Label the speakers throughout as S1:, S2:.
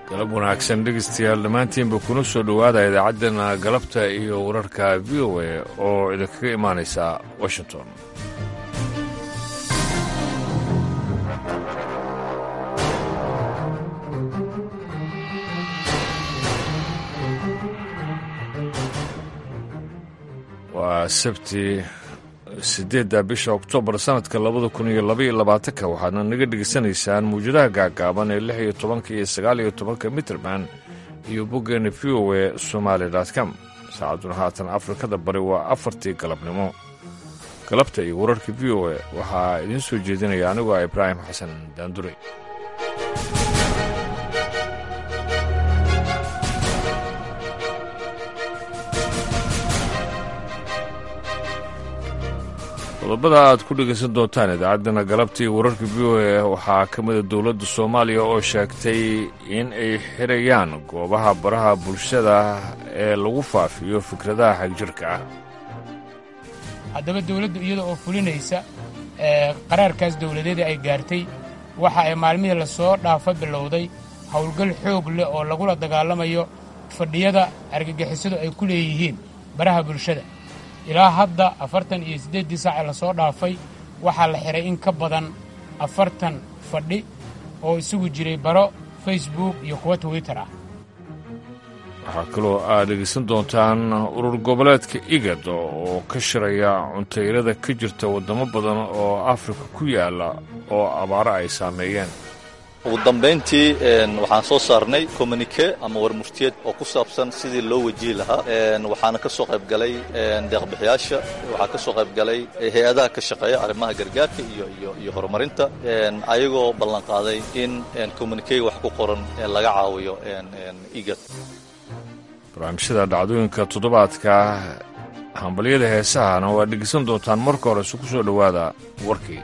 S1: galab wanaagsan dhegaystayaal dhammaantiinba kuna soo dhowaada idaacaddeenna galabta iyo wararka v o a oo idinkaga imaanaysa washington. waa sabti 8 bisha oktoobar sannadka 2022 waxaadna naga dhegaysanaysaan mawjadaha gaagaaban ee 16 iyo 19 mitrban iyo boggeena v o a somaali.com. saacadduna haatan afrikada bari waa 4tii galabnimo. galabta iyo wararka v o a waxaa idiin soo jeedinaya anigoo ah ibraahim xasan daandure. qodobada aad ku dhegaysan doontaan idaacaddana galabtii wararka v o a waxaa ka mida dowladda soomaaliya oo sheegtay in ay xirayaan goobaha baraha bulshada ee lagu faafiyo fikradaha xagjirka ah.
S2: haddaba dawladdu iyada oo fulinaysa qaraarkaas dawladeeda ay gaartay waxa ay maalmihii la soo dhaafa bilowday howlgal xoog leh oo lagula dagaalamayo fadhiyada argagixisadu ay ku leeyihiin baraha bulshada. ilaa hadda 48 saac la soo dhaafay waxaa la xiray in ka badan 40 fadhi oo isugu jiray baro Facebook iyo kuwa Twitter ah.
S1: waxaa kaloo aad dhegaysan doontaan urur goboleedka IGAD oo ka shiraya cuntayrada ka jirta waddamo badan oo Afrika ku yaala oo abaaro ay saameeyeen.
S3: ugu dambayntii waxaan soo saarnay communique ama warmurtiyeed oo ku saabsan sidii loo wajihi lahaa. waxaana ka soo qayb galay deeqbixiyaasha, waxaa ka soo qayb galay hay-adaha ka shaqeeya arrimaha gargaarka iyo horumarinta, ayagoo ballan qaaday in communique wax ku qoran laga caawiyo IGAD.
S1: barnaamijyada dhacdooyinka toddobaadka hambalyada heesahana waa dhegeysan doontaan. marka hore isu ku soo dhowaada warkii.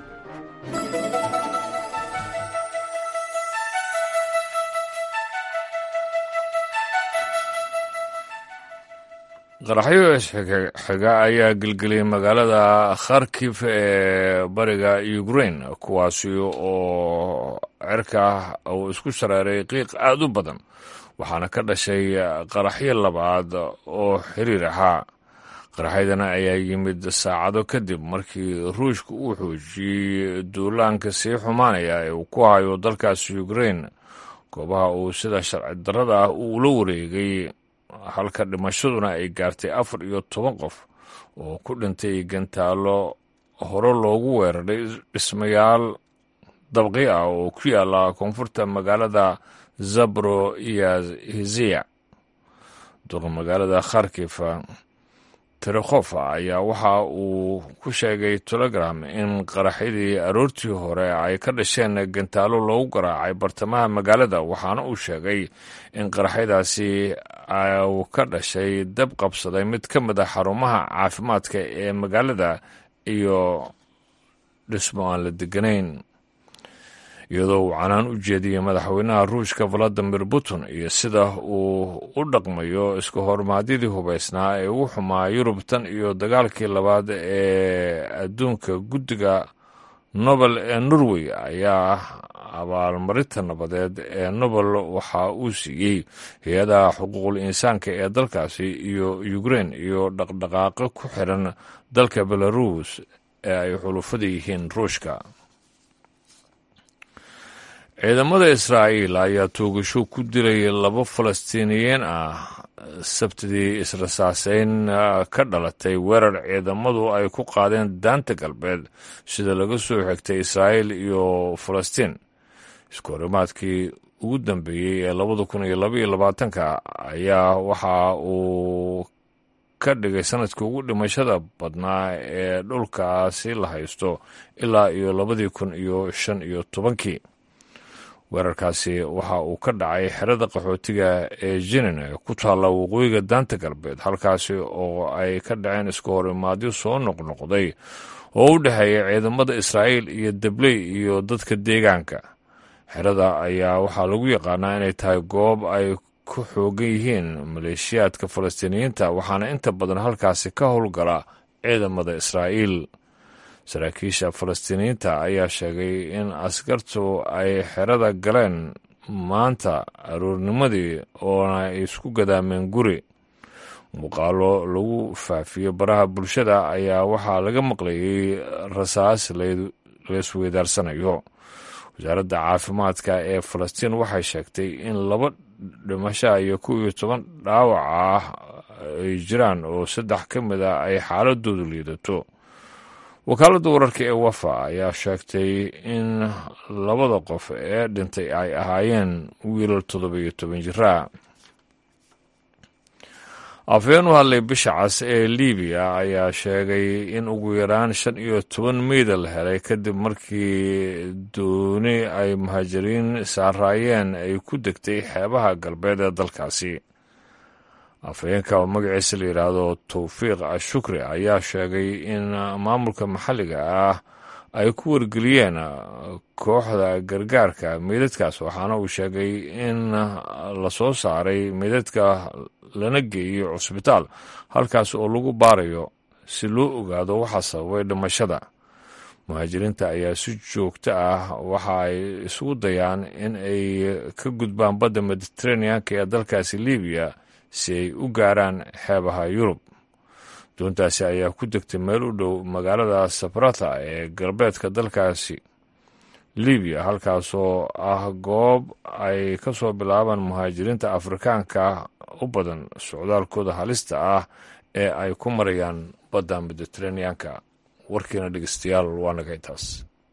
S1: qaraxyo isxiga ayaa gelgeliyay magaalada kharkif ee bariga ukrain, kuwaasi oo cirka uu isku shareeray qiiq aad u badan, waxaana ka dhashay qaraxyo labaad oo xiriir ahaa. qaraxyadana ayaa yimid saacado kadib markii ruushka uu xoojiyey duulaanka sii xumaanaya ee uu ku hayo dalkaasi ukrain, goobaha uu sida sharci darrada ah uu ula wareegay, halka dhimashaduna ay gaartay 14 qof oo ku dhintay gantaalo hore loogu weeraray dhismayaal dabqi ah oo ku yaala koonfurta magaalada Zaporizhzhia. duqa magaalada Kharkiv Terekhof ayaa waxa uu ku sheegay Telegram in qaraxyadii aroortii hore ay ka dhasheen gantaalo loogu garaacay bartamaha magaalada, waxaana uu sheegay in qaraxyadaasi uu ka dhashay dab qabsaday mid ka mid a xarumaha caafimaadka ee magaalada iyo dhismo aan la deganayn. iyadoo uu canaan u jeediyey madaxweynaha ruushka valadimir putin iyo sida uu u dhaqmayo iska hormaadyadii hubaysnaa ee ugu xumaa yurub tan iyo dagaalkii labaad ee adduunka, guddiga nobel ee norway ayaa abaalmarinta nabadeed ee nobel waxa uu siiyey hay-adaha xuquuqul insaanka ee dalkaasi iyo ukrain iyo dhaqdhaqaaqo ku xiran dalka belarus ee ay xulufada yihiin ruushka. ciidamada Israa'iil ayaa toogasho ku dilay 2 Falastiiniyiin ah sabtidii israsaaseyn ka dhalatay weerar ciidamadu ay ku qaadeen daanta galbeed, sida laga soo xigtay Israa'iil iyo Falastiin. iskahorimaadkii ugu dambeeyey ee 2022 ayaa waxa uu ka dhigay sanadkii ugu dhimashada badnaa ee dhulkaasi la haysto ilaa iyo 2015. weerarkaasi waxa uu ka dhacay xerada qaxootiga ee Jenin ee ku taalla waqooyiga daanta galbeed, halkaasi oo ay ka dhaceen iska horimaadyo soo noqnoqday oo u dhexeeya ciidamada Israa'iil iyo dabley iyo dadka deegaanka. xerada ayaa waxaa lagu yaqaanaa inay tahay goob ay ku xoogan yihiin maleeshiyaadka Falastiiniyiinta, waxaana inta badan halkaasi ka howlgala ciidamada Israa'iil. saraakiisha Falastiiniyiinta ayaa sheegay in askartu ay xerada galeen maanta aroornimadii oona ay isku gadaameen guri. muuqaalo lagu faafiyo baraha bulshada ayaa waxaa laga maqlayay rasaas laysweydaarsanayo. wasaaradda caafimaadka ee falastiin waxay sheegtay in 2 dhimasho iyo 11 dhaawac ah ay jiraan oo 3 ka mid a ay xaaladoodu liidato. wakaaladda wararka ee wafa ayaa sheegtay in 2 qof ee dhintay ay ahaayeen wiilal 17 jira. afhayeen u hadlay bisha cas ee libiya ayaa sheegay in ugu yaraan 15 meyda la helay kadib markii dooni ay muhaajiriin saaraayeen ay ku degtay xeebaha galbeed ee dalkaasi. afhayeenka oo magaciisa la yidhaahdo towfiiq ashukri ayaa sheegay in maamulka maxalliga ah ay ku wargeliyeen kooxda gargaarka meydadkaas, waxaana uu sheegay in la soo saaray meydadka lana geeyo cusbitaal halkaas oo lagu baarayo si loo ogaado waxa sababay dhimashada. muhaajiriinta ayaa si joogto ah waxa ay isugu dayaan in ay ka gudbaan badda mediteraneanka ee dalkaasi libiya si ay u gaaraan xeebaha yurub. doontaasi ayaa ku degtay meel u dhow magaalada sabrata ee galbeedka dalkaasi libiya, halkaasoo ah goob ay ka soo bilaabaan muhaajiriinta afrikaanka u badan socdaalkooda halista ah ee ay ku marayaan badda mediteraneanka. warkiina dhegeystayaal waa naga intaas.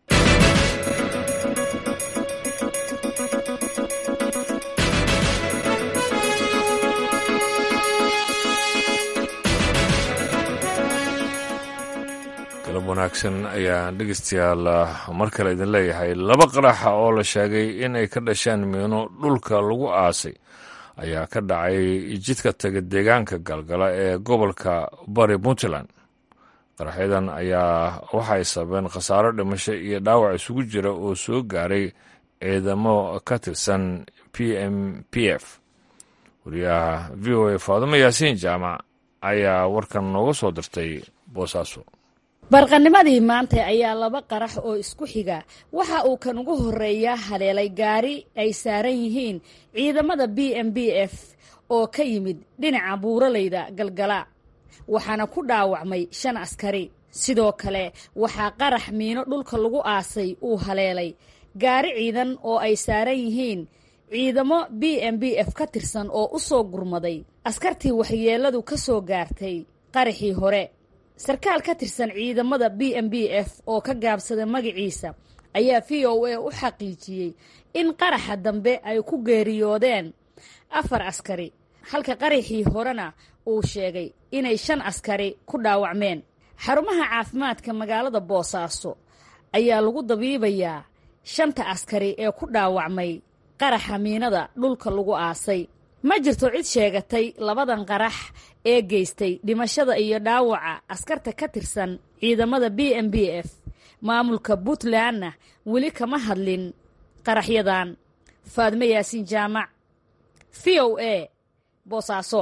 S1: wanaagsan ayaan dhegeystayaal mar kale idin leeyahay. 2 qaraxa oo la sheegay inay ka dhasheen miino dhulka lagu aasay ayaa ka dhacay jidka taga deegaanka galgala ee gobolka bari puntland. qaraxyadan ayaa waxay sababeen khasaaro dhimasho iyo dhaawac isugu jira oo soo gaaray ciidamo ka tirsan PMPF. wariyaha v o a faadimo yaasiin jaamac ayaa warkan nooga soo dirtay boosaaso.
S4: barqanimadii maanta ayaa 2 qarax oo isku xiga waxa uu kan ugu horeeya haleelay gaari ay saaran yihiin ciidamada BMBF oo ka yimid dhinaca buuraleyda galgala, waxaana ku dhaawacmay 5 askari. sidoo kale waxaa qarax miino dhulka lagu aasay uu haleelay gaari ciidan oo ay saaran yihiin ciidamo BMBF ka tirsan oo u soo gurmaday askartii waxyeeladu ka soo gaartay qaraxii hore. sarkaal ka tirsan ciidamada BMBF oo ka gaabsaday magaciisa ayaa VOA u xaqiijiyey in qaraxa dambe ay ku geeriyoodeen 4 askari, halka qaraxii horena uu sheegay inay 5 askari ku dhaawacmeen. xarumaha caafimaadka magaalada Boosaaso ayaa lagu dabiibayaa 5 askari ee ku dhaawacmay qaraxa miinada dhulka lagu aasay. ma jirto cid sheegatay 2 qarax ee geystay dhimashada iyo dhaawaca askarta ka tirsan ciidamada BMBF. maamulka Puntlandna weli kama hadlin qaraxyadan. faadimo yaasiin jaamac, VOA, Boosaaso.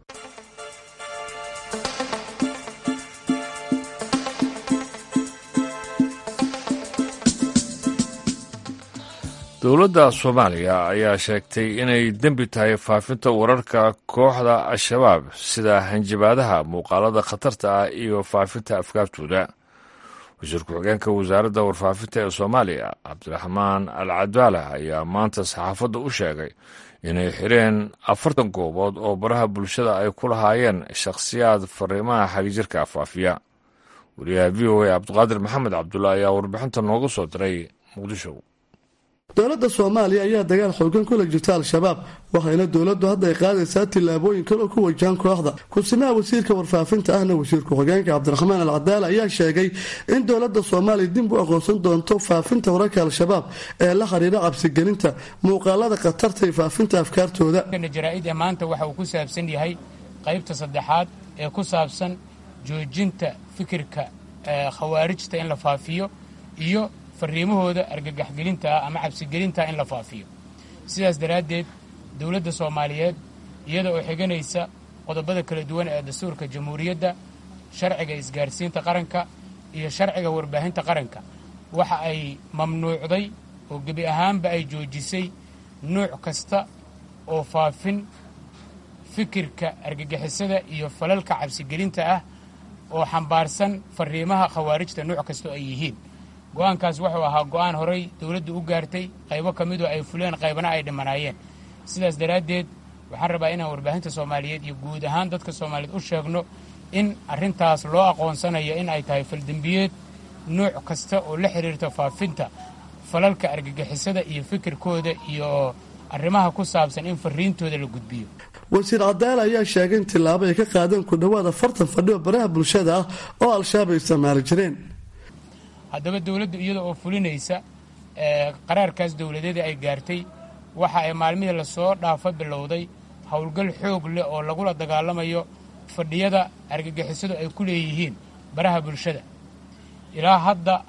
S1: dowladda Soomaaliya ayaa sheegtay inay dembi tahay faafinta wararka kooxda al-shabaab sida hanjabaadaha, muuqaalada khatarta ah iyo faafinta afkaartooda. wasiir ku-xigeenka wasaaradda warfaafinta ee Soomaaliya Cabdiraxmaan Al-Cadaala ayaa maanta saxaafadda u sheegay inay xireen 40 goobood oo baraha bulshada ay ku lahaayeen shakhsiyaad fariimaha xagjirka faafiya. wariyaha VOA Cabdiqaadir Maxamed Cabdulla ayaa warbixinta nooga soo diray Muqdisho.
S5: dowladda Soomaaliya ayaa dagaal xoogan kula jirta al-shabaab, waxayna dowladdu hadda ay qaadaysaa tillaabooyin kale oo ku wajahan kooxda. ku-simaha wasiirka warfaafinta ahna wasiir ku-xigeenka Cabdiraxmaan Al-Cadaala ayaa sheegay in dowladda Soomaaliya dib u aqoonsan doonto faafinta wararka al-shabaab ee la xiriira cabsigelinta, muuqaalada khatarta iyo faafinta afkaartooda.
S2: jaraa'idda maanta waxa uu ku saabsan yahay qaybta 3aad ee ku saabsan joojinta fikirka khawaarijta in la faafiyo iyo fariimahooda argagaxgelinta ama cabsigelinta in la faafiyo. sidaas daraaddeed dowladda Soomaaliyeed iyada oo xiganaysa qodobada kala duwan ee dastuurka jamhuuriyadda, sharciga isgaarsiinta qaranka iyo sharciga warbaahinta qaranka, waxa ay mamnuucday oo gebi ahaanba ay joojisay nuuc kasta oo faafin fikirka argagixisada iyo falalka cabsigelinta ah oo xambaarsan fariimaha khawaarijta nuuc kastoo ay yihiin. go'aankaas wuxuu ahaa go'aan horay dawladdu u gaartay, qaybo ka midoo ay fuleen, qaybana ay dhimanaayeen. sidaas daraaddeed waxaan rabaa inaan warbaahinta soomaaliyeed iyo guud ahaan dadka soomaaliyeed u sheegno in arrintaas loo aqoonsanayo in ay tahay faldembiyeed nuuc kasta oo la xidhiirta faafinta falalka argagixisada iyo fikirkooda iyo arrimaha ku saabsan in fariintooda la gudbiyo.
S5: wasiir cadaala ayaa sheegay in tillaabo ay ka qaadeen ku dhowaad 40 fadhi oo baraha bulshada ah oo al-shabaab ay isticmaali jireen.
S2: haddaba dawladdu iyada oo fulinaysa qaraarkaas dawladeeda ay gaartay waxa ay maalmihii lasoo dhaafa bilowday howlgal xoog leh oo lagula dagaalamayo fadhiyada argagixisadu ay ku leeyihiin baraha bulshada. ilaa hadda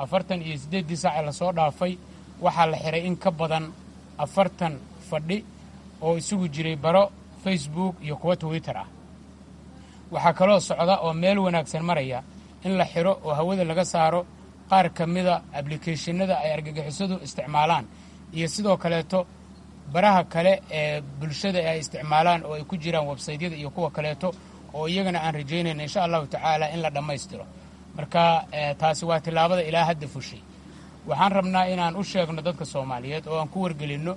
S2: 48 saac lasoo dhaafay waxaa la xiray in ka badan 40 fadhi oo isugu jiray baro Facebook iyo kuwa Twitter ah. waxaa kaloo socda oo meel wanaagsan maraya in la xiro oo hawada laga saaro qaar ka mida applicationada ay argagixisadu isticmaalaan iyo sidoo kaleeto baraha kale ee bulshada ay isticmaalaan oo ay ku jiraan websaytyada iyo kuwa kaleeto oo iyagana aan rajaynayna insha Allahu tacaala in la dhammaystiro. marka taasi waa tilaabada ilaa hadda fushay. waxaan rabnaa inaan u sheegno dadka Soomaaliyeed oo aan ku wargelinno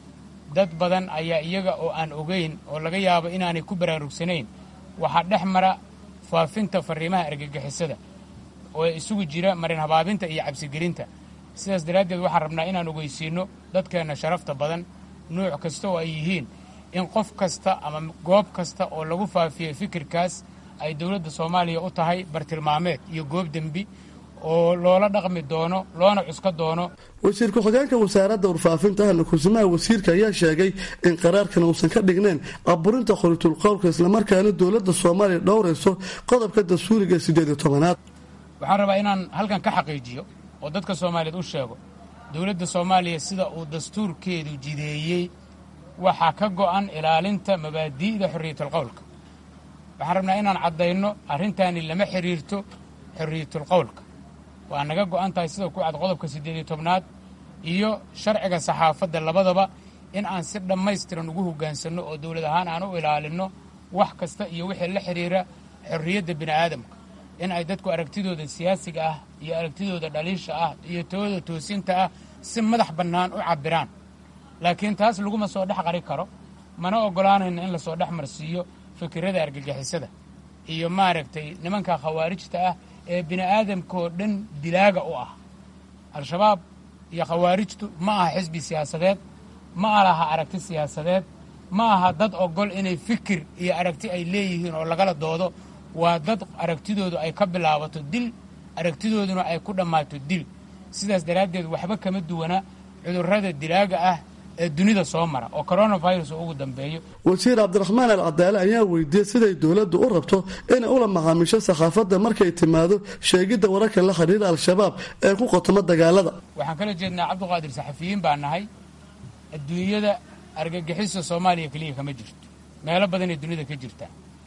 S2: dad badan ayaa iyaga oo aan ogeyn oo laga yaabo inaanay ku baraarugsanayn waxa dhex mara faafinta fariimaha argagixisada oo isugu jira marin habaabinta iyo cabsigelinta. sidaas daraaddeed waxaan rabnaa inaan ogeysiino dadkeena sharafta badan nuuc kasta oo ay yihiin in qof kasta ama goob kasta oo lagu faafiyo fikirkaas ay dawladda Soomaaliya u tahay bartilmaameed iyo goob dembi oo loola dhaqmi doono loona cuska doono.
S5: wasiir ku-xigeenka wasaaradda warfaafinta ahna kusimaha wasiirka ayaa sheegay in qaraarkan uusan ka dhignayn aburinta khoritul qowlka islamarkaana dawladda Soomaaliya dhowrayso qodobka dastuuriga 18aad.
S2: waxaan rabaa inaan halkan ka xaqiijiyo oo dadka Soomaaliyeed u sheego dawladda Soomaaliya sida uu dastuurkeedu jideeyay waxaa ka go'an ilaalinta mabaadi'da xorriyatul qowlka. waxaan rabnaa inaan caddayno arrintaani lama xiriirto xorriyatul qowlka. waa naga go'an tahay sida ku cad qodobka 18aad iyo sharciga saxaafadda labadaba in aan si dhammaystiran ugu hoggaansanno oo dawlad ahaan aan u ilaalinno wax kasta iyo wixii la xiriira xorriyadda bini'aadamka. in ay dadku aragtidooda siyaasiga ah iyo aragtidooda dhaliisha ah iyo tooda toosinta ah si madax bannaan u cabbiraan. laakiin taas laguma soo dhex qari karo, mana oggolaanayno in lasoo dhex marsiiyo fikirada argagixisada iyo maaragtay nimanka khawaarijta ah ee bini'aadamkoo dhan dilaaga u ah. al-shabaab iyo khawaarijtu ma aha xisbi siyaasadeed, ma laha aragti siyaasadeed, ma aha dad ogol inay fikir iyo aragti ay leeyihiin oo lagala doodo. waa dad aragtidoodu ay ka bilaabato dil, aragtidooduna ay ku dhammaato dil. sidaas daraaddeed waxba kama duwana cudurrada dilaaga ah ee dunida soo mara oo coronavirus ugu dambeeyo.
S5: wasiir cabdiraxmaan al-cadaale ayaa weydiiyey siday dawladdu u rabto inay ula macaamisho saxaafadda markay timaado sheegidda wararka la xidhiira al-shabaab ee ku qotoma dagaalada.
S2: waxaan kala jeednaa cabdiqaadir saxafiyiin baa nahay. adduunyada argagixisa Soomaaliya keliya kama jirto, meelo badan ee dunida ka jirta.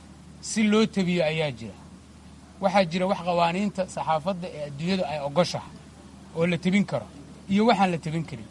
S2: si loo tabiyo ayaa jira. waxaa jira wax qawaaniinta saxaafadda ee adduunyadu ay ogoshahay oo la tabin karo iyo waxaan la tabin karin.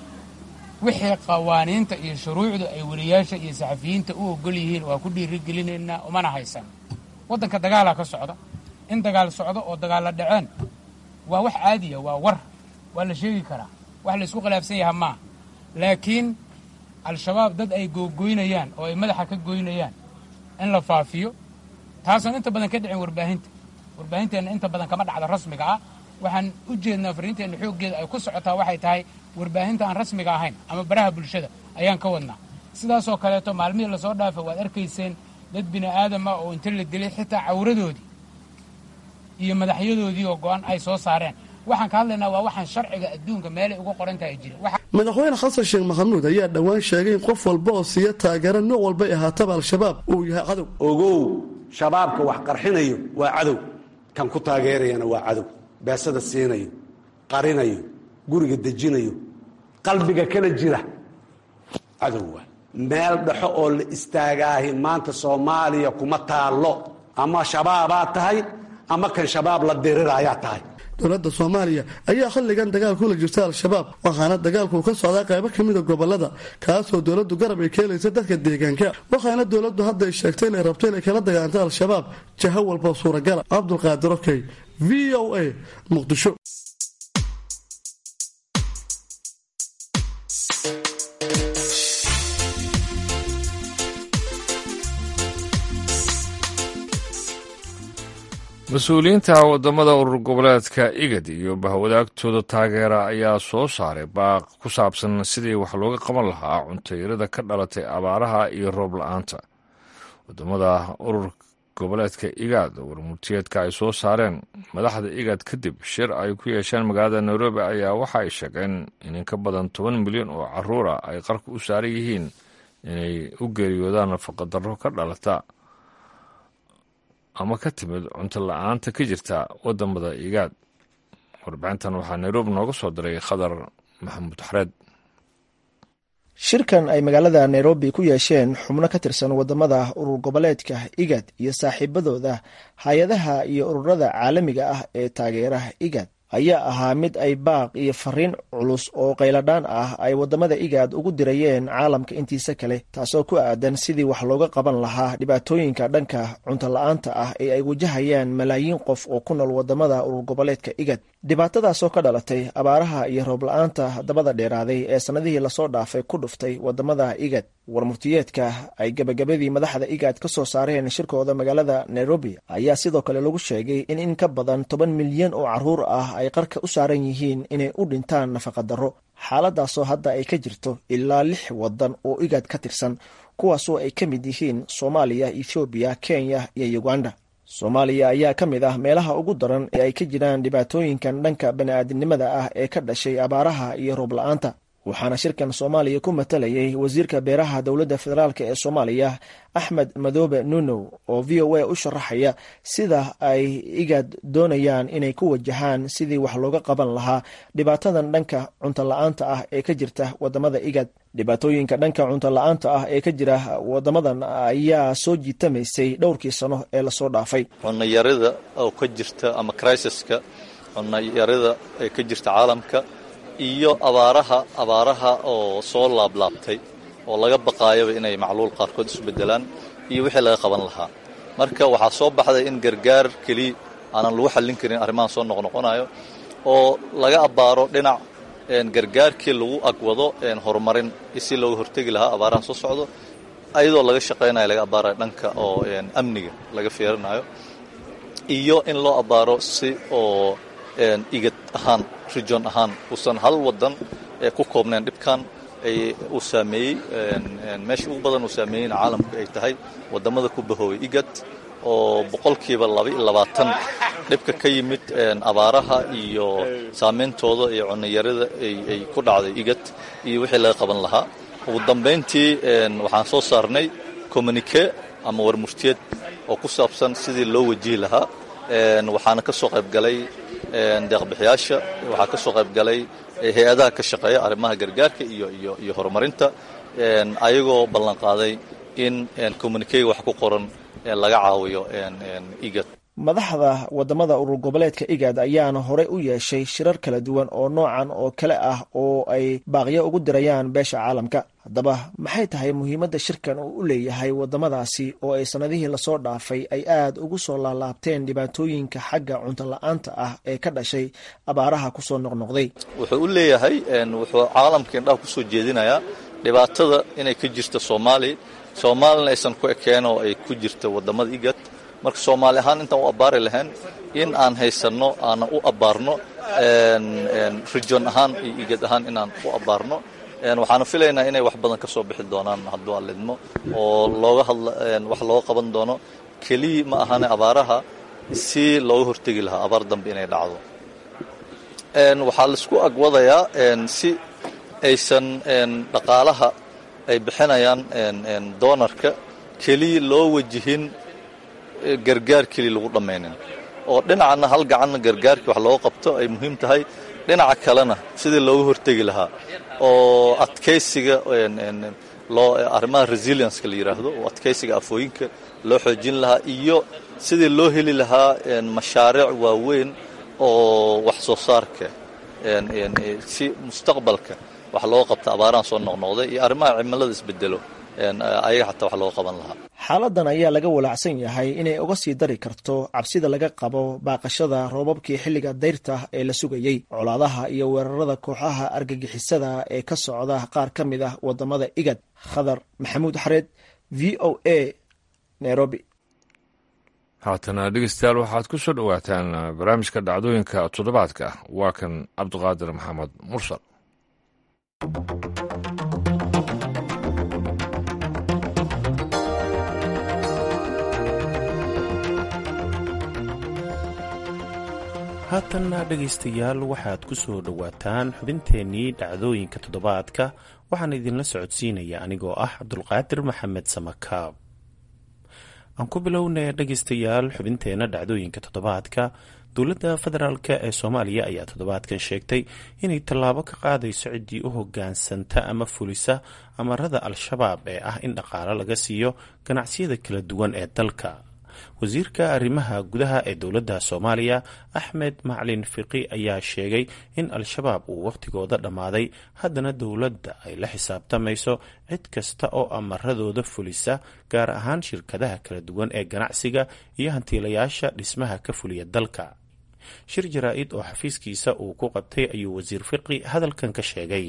S2: wixii qawaaniinta iyo shuruucda ay wariyaasha iyo saxafiyiinta u ogol yihiin waa ku dhiirigelinaynaa, umana haysan. waddanka dagaalaa ka socda. in dagaal socdo oo dagaal la dhaceen waa wax caadiya, waa war, waa la sheegi karaa, wax la isku khilaafsan yaha maaha. laakiin al-shabaab dad ay googoynayaan oo ay madaxa ka goynayaan in la faafiyo taasoon inta badan ka dhicin warbaahinteenna inta badan kama dhacda rasmiga ah. waxaan u jeednaa fariinteenna xooggeeda ay ku socotaa waxay tahay warbaahinta aan rasmiga ahayn ama baraha bulshada ayaan ka wadnaa. sidaasoo kaleeto maalmihii lasoo dhaafay waad arkayseen dad bini'aadam ah oo inta la dilay xitaa cawradoodii iyo madaxyadoodii oo go'an ay soo saareen. waxaan ka hadlaynaa waa waxaan sharciga adduunka meelay uga qoran tahay jira.
S5: madaxweyne xasan sheekh maxamuud ayaa dhowaan sheegay in qof walba oo siiya taageero nooc walbay ahaataba al-shabaab uu yahay cadow.
S6: ogow shabaabka wax qarxinayo waa cadow, kan ku taageerayana waa cadow. beesada siinayo, qarinayo, guriga dejinayo, qalbiga kala jira cadow waa. meel dhexo oo la istaagaahi maanta Soomaaliya kuma taallo. ama shabaabaa tahay ama kan shabaab la diriraayaa tahay.
S5: dowladda soomaaliya ayaa xilligan dagaal kula jirta al-shabaab waxaana dagaalku ka socdaa qaybo ka mida gobolada kaasoo dowladdu garab ay keenaysa dadka deegaanka waxaana dowladdu hadda ay sheegtay inay rabto inay kala dagaalanta al-shabaab jaha walba suuragala. cabdulqaadir okey, v o a, muqdisho.
S1: mas-uuliyiinta wadamada urur goboleedka igad iyo bahwadaagtooda taageera ayaa soo saaray baaq ku saabsan sidii wax looga qaban lahaa cuntayrada ka dhalatay abaaraha iyo roob la-aanta. wadamada urur goboleedka igad warmurtiyeedka ay soo saareen madaxda igad kadib shir ay ku yeesheen magaalada nairobi ayaa waxa ay sheegeen in in ka badan 10 milyan oo caruura ay qarka u saaran yihiin inay u geeriyoodaan nafaqadarro ka dhalata ama ka timid cunto la-aanta ka jirta wadamada igaad. warbixintan waxaa nairobi nooga soo diray khadar maxamuud xareed.
S7: shirkan ay magaalada nairobi ku yeesheen xubno ka tirsan wadamada urur goboleedka igad iyo saaxiibadooda hay-adaha iyo ururada caalamiga ah ee taageera igad ayaa ahaa mid ay baaq iyo fariin culus oo qayladhaan ah ay wadamada igad ugu dirayeen caalamka intiisa kale, taasoo ku aadan sidii wax looga qaban lahaa dhibaatooyinka dhanka cunto la-aanta ah ee ay wajahayaan malaayiin qof oo ku nool wadamada urur goboleedka igad. dhibaatadaasoo ka dhalatay abaaraha iyo roob la-aanta dabada dheeraaday ee sanadihii lasoo dhaafay ku dhuftay wadamada igad. warmurtiyeedka ay gabagabadii madaxda igad ka soo saareen shirkooda magaalada nairobi ayaa sidoo kale lagu sheegay in ka badan 10 milyan oo caruur ah ay qarka u saaran yihiin inay u dhintaan nafaqadarro, xaaladaasoo hadda ay ka jirto ilaa 6 wadan oo igad ka tirsan, kuwaasoo ay ka mid yihiin Soomaaliya, Ethiopia, Kenya iyo Uganda. Soomaaliya ayaa ka mid ah meelaha ugu daran ee ay ka jiraan dhibaatooyinkan dhanka bani'aadamnimada ah ee ka dhashay abaaraha iyo roob la-aanta. waxaana shirkan Soomaaliya ku matalayay wasiirka beeraha dowladda federaalk ee Soomaaliya Axmed Madoobe Nuno oo VOA u sharaxaya sida ay igad doonayaan inay ku wajahaan sidii wax looga qaban lahaa dhibaatadan dhanka cunto la-aanta ah ee ka jirta wadamada igad. dhibaatooyinka dhanka cunto la-aanta ah ee ka jira wadamadan ayaa soo jiitamaysay dhowrkii sano ee lasoo dhaafay.
S3: cunayarida oo ka jirta ama crisis-ka cunayarida ee ka jirta caalamka iyo abaaraha oo soo laablaabtay oo laga baqaayaba inay macluul qaarkood isu bedelaan iyo wixii laga qaban lahaa. marka waxaa soo baxday in gargaar keliya aanan lagu xallin karin arrimahan soo noqnoqonayo oo laga abbaaro dhinac gargaarkii lagu agwado horumarin si looga hortegi lahaa abaarahan soo socdo, ayadoo laga shaqaynayo laga abbaarayo dhanka oo amniga laga fiirinayo, iyo in loo abbaaro si oo igad ahaan region ahaan uusan hal wadan ku koobnayn dhibkan uu saameeyey. meesha ugu badan uu saameeyeyna caalamka ay tahay wadamada ku bahoobay igad oo 22% dhibka ka yimid abaaraha iyo saameyntooda iyo cunayarida ay ku dhacday igad iyo wixii laga qaban lahaa. ugu dambeyntii waxaan soo saarnay communique ama warmurtiyeed oo ku saabsan sidii loo wajihi lahaa. waxaana ka soo qayb galay deeqbixiyaasha, waxaa ka soo qayb galay hay-adaha ka shaqeeya arrimaha gargaarka iyo horumarinta, ayagoo ballan qaaday in communique wax ku qoran laga caawiyo igad.
S7: madaxda wadamada urur goboleedka igad ayaana horey u yeeshay shirar kala duwan oo noocan oo kale ah oo ay baaqyo ugu dirayaan beesha caalamka. haddaba maxay tahay muhiimadda shirkan uu u leeyahay wadamadaasi oo ay sanadihii lasoo dhaafay ay aad ugu soo laalaabteen dhibaatooyinka xagga cunto la-aanta ah ee ka dhashay abaaraha kusoo noqnoqday?
S3: wuxuu u leeyahay wuxuu caalamka indhaha kusoo jeedinayaa dhibaatada inay ka jirto soomaalina aysan ku ekeen oo ay ku jirto wadamada igad. marka Soomaali ahaan intaan u abbaari lahayn in aan haysanno aanan u abbaarno region ahaan iyo igad ahaan inaan u abbaarno. waxaanu filaynaa inay wax badan ka soo bixi doonaan hadduu aan lidmo oo wax looga qaban doono keliya ma ahane abaaraha si looga hortegi lahaa abaar dambe inay dhacdo. waxaa laisku agwadayaa si aysan dhaqaalaha ay bixinayaan doonarka keliya loo wajihin gargaar keliya lagu dhammaynin, oo dhinacana hal gacanna gargaarkii wax looga qabto ay muhiim tahay, dhinaca kalena sidii looga hortegi lahaa oo adkaysiga arrimaha resilience-ka la yidhaahdo oo adkaysiga afooyinka loo xoojin lahaa, iyo sidii loo heli lahaa mashaariic waaweyn oo wax soo saarka si mustaqbalka wax loo qabta abaarahan soo noqnoqday iyo arrimaha cimilada isbedelo ayaga xataa wax loo qaban lahaa.
S7: xaaladan ayaa laga walaacsan yahay inay uga sii dari karto cabsida laga qabo baaqashada roobabkii xilliga dayrta ee la sugayey, colaadaha iyo weerarada kooxaha argagixisada ee ka socda qaar ka mid ah wadamada IGAD. Khadar Maxamuud Xareed, VOA, Nairobi.
S1: haatana dhegeystayaal waxaad ku soo dhowaataan barnaamijka dhacdooyinka toddobaadka. waa kan cabdiqaadir maxamed mursal.
S8: haatanna dhegaystayaal waxaad ku soo dhowaataan xubinteennii dhacdooyinka toddobaadka. waxaan idinla socodsiinaya anigoo ah cabdulqaadir maxamed samakaab. aan ku bilownay dhegaystayaal xubinteenna dhacdooyinka toddobaadka. dowladda federaalk ee soomaaliya ayaa toddobaadkan sheegtay inay tallaabo ka qaadayso ciddii u hoggaansanta ama fulisa amarada al-shabaab ee ah in dhaqaalo laga siiyo ganacsiyada kala duwan ee dalka. wasiirka arrimaha gudaha ee dowladda soomaaliya axmed macalin fiqi ayaa sheegay in al-shabaab uu wakhtigooda dhammaaday, haddana dowladda ay la xisaabtamayso cid kasta oo amaradooda fulisa, gaar ahaan shirkadaha kala duwan ee ganacsiga iyo hantiilayaasha dhismaha ka fuliya dalka. shir jaraa-id oo xafiiskiisa uu ku qabtay ayuu wasiir fiqi hadalkan ka sheegay.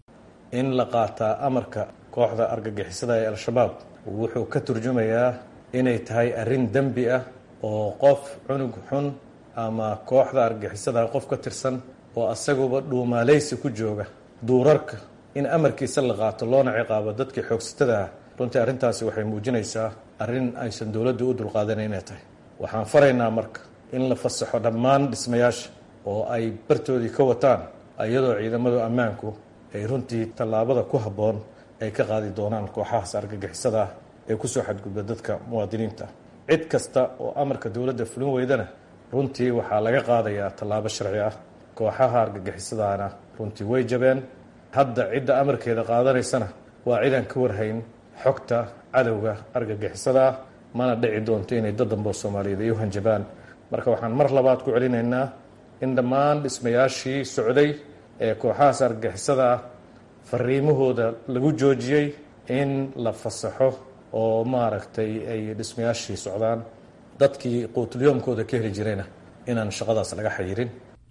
S9: in la qaataa amarka kooxda argagixisada ee al-shabaab wuxuu ka turjumayaa inay tahay arrin dembi ah oo qof cunug xun ama kooxda argagixisada qof ka tirsan oo asaguba dhuumaaleysi ku jooga duurarka in amarkiisa la qaato loona ciqaabo dadkii xoogsatada ah. runtii arrintaasi waxay muujinaysaa arrin aysan dowladdu u dulqaadanan inay tahay. waxaan faraynaa marka in la fasaxo dhammaan dhismayaasha oo ay bartoodii ka wataan, iyadoo ciidamadu ammaanku ay runtii tallaabada ku habboon ay ka qaadi doonaan kooxahaas argagixisada ah ee kusoo xadgudba dadka muwaadiniinta. cid kasta oo amarka dowladda fulin weydana runtii waxaa laga qaadayaa tallaabo sharci ah. kooxaha argagixisadaana runtii way jabeen. hadda cidda amarkeeda qaadanaysana waa cidaan ka warhayn xogta cadowga argagixisada ah, mana dhici doonto inay dad dambe oo soomaaliyeed ay u hanjabaan. marka waxaan mar labaad ku celinaynaa in dhammaan dhismayaashii socday ee kooxahaas argagixisada ah fariimahooda lagu joojiyey, in la fasaxo oo maaragtay ay dhismayaashii socdaan. dadkii quutulyoomkooda ka heli jirayna inaan shaqadaas laga xayirin.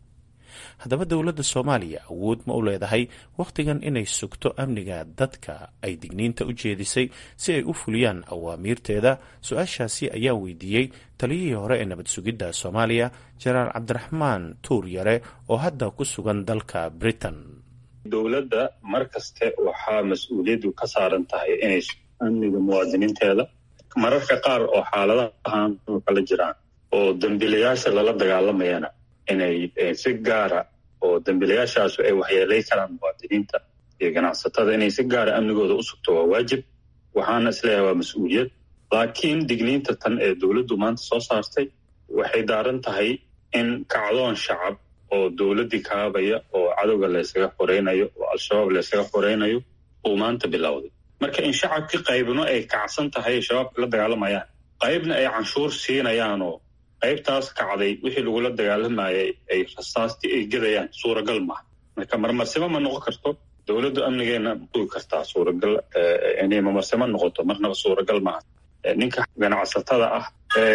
S8: haddaba dowladda soomaaliya awood ma u leedahay wakhtigan inay sugto amniga dadka ay digniinta u jeedisay si ay u fuliyaan awaamiirteeda? su-aashaasi ayaa weydiiyey taliyihii hore ee nabad sugidda soomaaliya jenaraal cabdiraxmaan tuur yare oo hadda ku sugan dalka Britain.
S10: dowladda mar kaste waxaa mas-uuliyaddu ka saaran tahay inay amniga muwaadiniinteeda. mararka qaar oo xaaladahan kala jiraan oo dambiilayaasha lala dagaalamayana inay si gaara oo dambiilayaashaasu ay waxyeelay karaan muwaadiniinta iyo ganacsatada inay si gaara amnigooda u sugto waa waajib. waxaana isleeyahay waa mas-uuliyad. laakiin digniinta tan ee dowladdu maanta soo saartay waxay daaran tahay in kacdoon shacab oo dowladdii kaabaya oo cadowga laysaga xoreynayo oo al-shabaab laysaga xoreynayo uu maanta bilowday. marka in shacabkii qaybno ay kacsan tahay shabaabka la dagaalamayaan, qaybna ay canshuur siinayaanoo qaybtaas kacday wixii lagula dagaalamayay ay rasaastii ay gedayaan suuragal maaha. marka marmarsimo ma noqon karto. dowladdu amnigeena ugi kartaa suuragal inay marmarsimo noqoto, marnaba suuragal maaha. ninka ganacsatada ah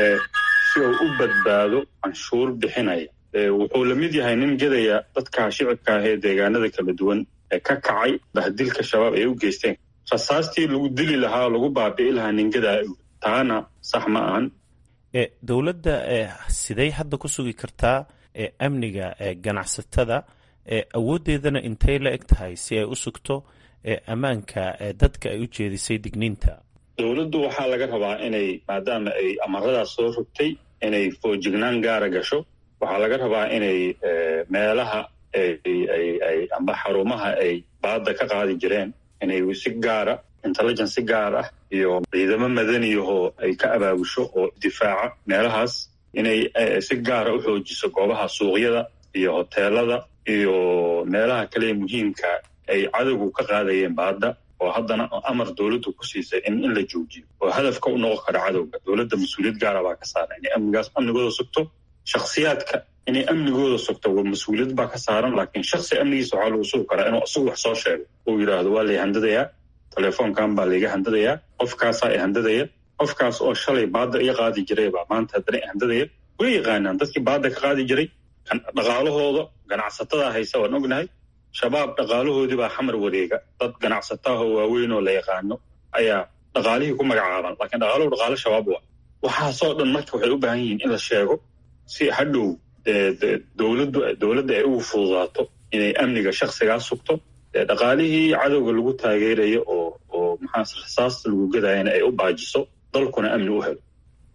S10: si uu u badbaado canshuur bixinaya wuxuu la mid yahay nin gedaya dadka shicibka ah ee deegaanada kala duwan ee ka kacay bahdilka shabaab ay u geysteen. rasaastii lagu dili lahaa oo lagu baabi'i lahaa ningadaa taana sax ma ahan.
S8: dowladda siday hadda ku sugi kartaa amniga ganacsatada? awooddeedana intay la eg tahay si ay u sugto ammaanka dadka ay u jeedisay digniinta?
S10: dowladdu waxaa laga rabaa inay, maadaama ay amaradaas soo rogtay, inay foojignaan gaara gasho. waxaa laga rabaa inay meelaha amba xarumaha ay baadda ka qaadi jireen inay si gaara intelligence si gaar ah iyo ciidamo madaniyahoo ay ka abaabusho oo difaaca meelahaas, inay si gaara u xoojiso goobaha suuqyada iyo hoteelada iyo meelaha kale muhiimka ay cadowgu ka qaadayeen baadda, oo haddana amar dowladdu ku siisay in la joojiyo oo hadafka u noqon kara cadowga. dowladda mas-uuliyad gaara baa ka saaran inay amnigooda sugto. shakhsiyaadka inay amnigooda sugto waa mas-uuliyad baa ka saaran, laakiin shaksi amnigiisa waxaa lagu sugi karaa inuu isagu wax soo sheego uu yidhaahdo waa lay handadayaa, telefoonkan baa layga handadayaa, qofkaasaa i handadaya, qofkaas oo shalay baadda iga qaadi jiray baa maanta haddana i handadaya. way yaqaanaan dadkii baadda ka qaadi jiray dhaqaalahooda, ganacsatada haysa waan ognahay. shabaab dhaqaalahoodii baa xamar wareega, dad ganacsataha waaweyn oo la yaqaano ayaa dhaqaalihii ku magacaaban, laakiin dhaqaaluhu dhaqaalo shabaab waa. waxaasoo dhan marka waxay u baahan yihiin in la sheego si hadhow dowladda ay ugu fududaato inay amniga shaksigaa sugto, dhaqaalihii cadowga lagu taageerayo oo maxaa rasaasta lagu gadayana ay u baajiso, dalkuna amni u helo.